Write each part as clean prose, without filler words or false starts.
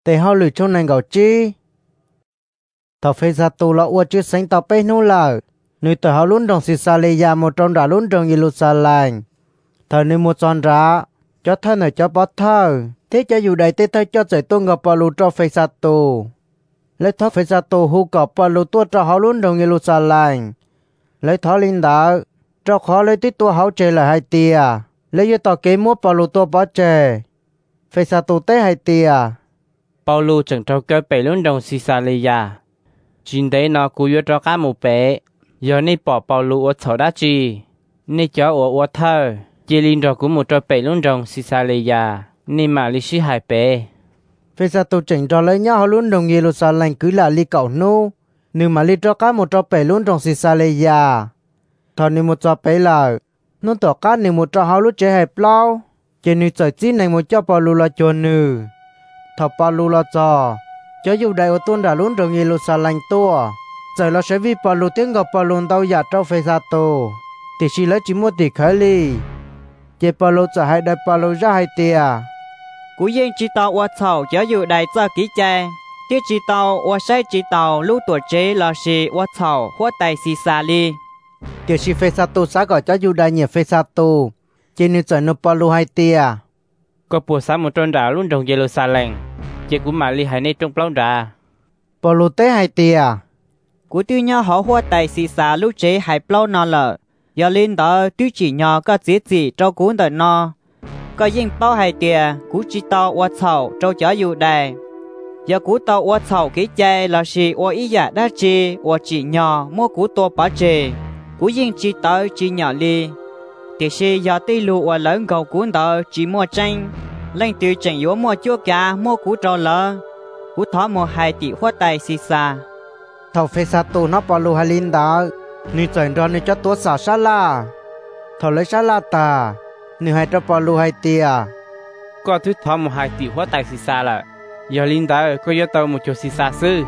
Tề hao lử trong này gạo chi thọ phê ra tù là ua chứ sánh tàu bê nô là nơi tờ hao luôn đồng Caesarea một trong đã luôn trong Jerusalem thời nơi một tròn ra cho thân ở cho bó thơ thế cho dù đầy tê thơ cho giải tôn ngọc Paulo cho phê ra tù lấy thọ phê ra tù hù cọp Paulo tua cho hao luôn trong Jerusalem lấy thọ linh đạo cho khó lấy tí tua hao chê là hai tia lấy như tàu kế mua Paulo tua bó chê phê ra tù tế hai tia Paulo chẳng trâu cơ bể luôn đồng Caesarea chính đấy nó cú yếu cho cá một bé giờ này bỏ Paulo ở thổ đá chi này cho ở thơ chỉ linh rồi cũng một trò bể luôn đồng Caesarea nên mà lý sĩ hai bé phê ra tù chỉnh cho lấy nhau luôn đồng Jerusalem cứ là li cậu nô nhưng mà li cho cá một trò bể luôn trong Caesarea thọ nên một trò bể là nó tỏ cá nên một trò hao lúc chế hẹp lao chỉ nên trời chín này một cho Paulo là cho nữ thọ Paulo là cho dù đại ở tuôn đã luôn trong Jerusalem tua trời là sẽ vì Paulo tiếng gặp Paulo tao giả trong phê ra tù thì chỉ lấy chỉ một tỷ khởi li chỉ Pauloจะให้ได้Paulo ra hai tia cú yên chỉ tàu qua thầu cho dù đại cho kỹ cha tiếc chỉ tàu qua sai chỉ tàu lúc tuổi chế là si qua thầu hoa tài si sa li thì chỉ phê ra tù sáng gọi cho dù đại nhiều phê ra tù chỉ nên trời nó Paulo hai tia có bùa sáng một tròn đảo luôn trong Jerusalem chỉ cũng mà li hai này trong plong ra Paulo tế hai tia cú tiêu nhau họ hoa tài si sa lúc chế hai plau nó lợ giờ lên đó tiêu chỉ nhỏ có dễ gì cho cú đời nó có yên bao hai tia cú chỉ tàu qua thầu cho chở dù đại giờ cú tàu qua thầu kỹ chạy là si qua ý giả đa chi qua chỉ nhỏ mua cú to bá chê cú yên chỉ tàu chỉ nhỏ li thì si giờ tây lù qua lớn cầu cú tàu chỉ mua tranh lên tiêu chẳng yếu mua chúa cả mua cú trò lỡ cú thỏ mua hai tỷ hoa tài si sa thầu phê ra tù nó Paulo hai linh đó nếu trời đó nếu cho tua xả sát la thầu lấy sát la ta nếu hai cho Paulo hai tia có thứ thọ một hai tỷ hóa tài Caesar là giờ linh đạo có yếu tàu một chỗ Caesar sư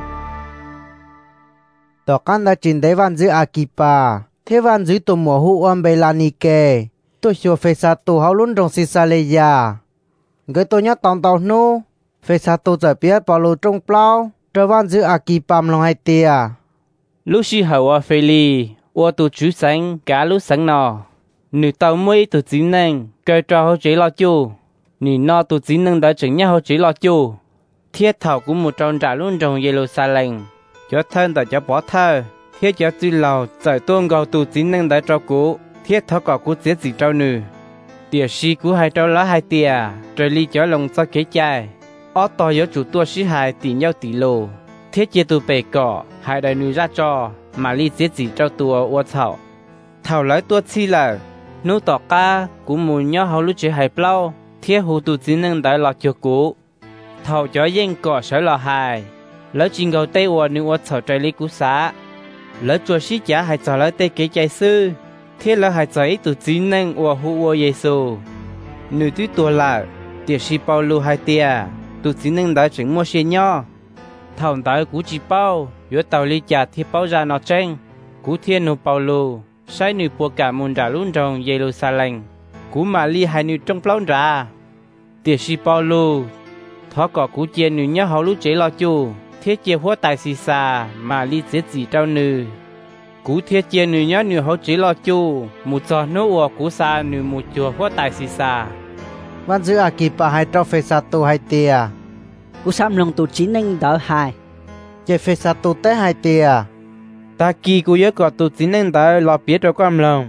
tỏ căn đã trình đế văn giữ Akipa thế văn giữ tù mùa hụ ôm Belanike tôi xua phê ra tù hao luôn trong Caesarea người tôi nhớ tòng tàu nô phê ra tù giải biết Paulo trong plau trở văn giữ Akipa lòng hai tia lúc xí hậu ở phê li ở tù chú sáng cả lúc sáng nọ nữ tàu mới tù chính năng cơ cho hỗ trợ lo chu nữ nọ tù chính năng đã chứng nhận hỗ trợ lo chu thiết thảo cũng một trong trả luôn trong Jerusalem cho thân đã cho bỏ thơ thiết cho tư lầu giải tôn gầu tù chính năng đã cho cũ thiết thảo có cú giết gì trâu nữ tiệt sĩ cú hai trâu lá hai tia trời ly cho lòng sao kế chai ở tòa yếu chủ tua sĩ hai tỷ nhau tỷ lô thiết chia tù bể cỏ hai đại nữ ra cho mà ly giết gì trâu tua uất thảo thảo lấy tua chi là nô tỏ ca cũng muốn nhớ hậu lúc chế hai plau thiết hồ tù chính năng đại lọt cho cũ thảo cho yên cỏ sở lọ hài lấy trình cầu tây uất nữ uất thảo trời ly cú xá lấy chùa sĩ trả hai trò lấy tây kế chạy sư thiết lấy hai trò ít tù chính năng uất hụ uất Giêsu nữ tuy tua là tiệt sĩ Paulo hai tia tù chính năng đại chứng mua xe nho thảo đại cú chỉ bao yếu tàu ly trả thiết bao ra nó tranh cú thiên nô Paulo sai nữ bộ cả môn trả luôn trong Jerusalem cú mà ly hai nữ trong plong ra tiệt sĩ Paulo thọ cỏ cú chia nữ nhớ hậu lúc chế lo chu thiết chia hóa tài Caesar mà ly giết gì trao nữ cú thiết chia nữ nhớ nữ hậu chế lo chu một trò nô ở cú xa nữ một chùa hóa tài Caesar văn giữ Akipa hai trò phê sa tù hai tia cú xăm lòng tù chín nên đỡ hai chế phê sa tù tế hai tia ta kỳ cú nhớ cỏ tù chính nên ta lo biết cho con lòng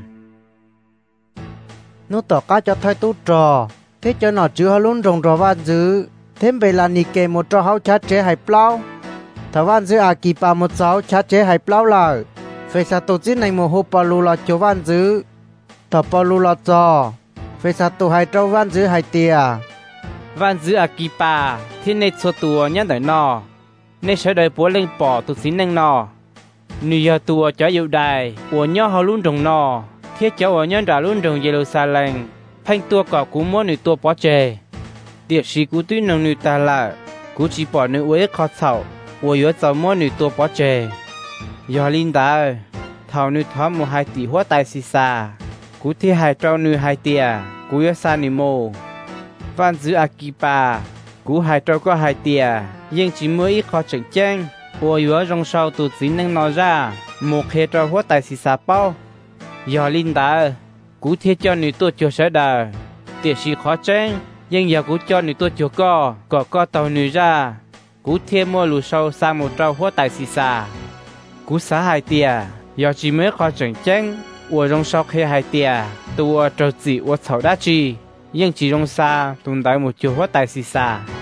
nó tỏ cá cho thay tú trò thế cho nó chữ hao luôn rồng trò văn giữ thêm về là nike một trò hao chát chế hai plau thảo văn giữ Akipa một sáu chát chế hai plau là phê sa tù chính này một hộp Paulo là chỗ văn giữ thảo Paulo là trò phê sa tù hai trâu văn giữ hai tia văn giữ Akipa thiên này số tù nhớ đời nọ nên sẽ đợi bố lên bỏ tù chính năng nọ nữ giờ tù cho yêu đài của nhớ hao luôn rồng nọ thiết cháu ở nhân trả luôn trong Jerusalem phanh tua cỏ cú mua nữ tua bỏ chè tiệt sĩ cú tuy nông nữ ta là cú chỉ bỏ nữ uế khó thảo uế yếu cháu mua nữ tua bỏ chè giờ linh ta thảo nữ thoát một hai tỷ hóa tài Caesar cú thi hai trâu nữ hai tia cú yếu xa nữ mô văn giữ Akipa cú hai trâu có hai tia nhưng chỉ mới ít khó chừng chăng ủa yếu trong sau tụt chỉ nâng nó ra một hệ trâu hóa tại xì xà bao giờ linh đã cú thiết cho nữ tôi chưa sẽ đờ tiệt sĩ khó chăng nhưng giờ cú cho nữ tôi chưa có tàu nữ ra cú thiết mua lù sâu sang một trâu hóa tại xì xà cú xả hai tia giờ chỉ mới khó chừng chăng ủa trong sau khi hai tia tôi trâu chỉ ủa thầu đá chi nhưng chỉ trong xa tồn tại một chỗ hóa tại xì xà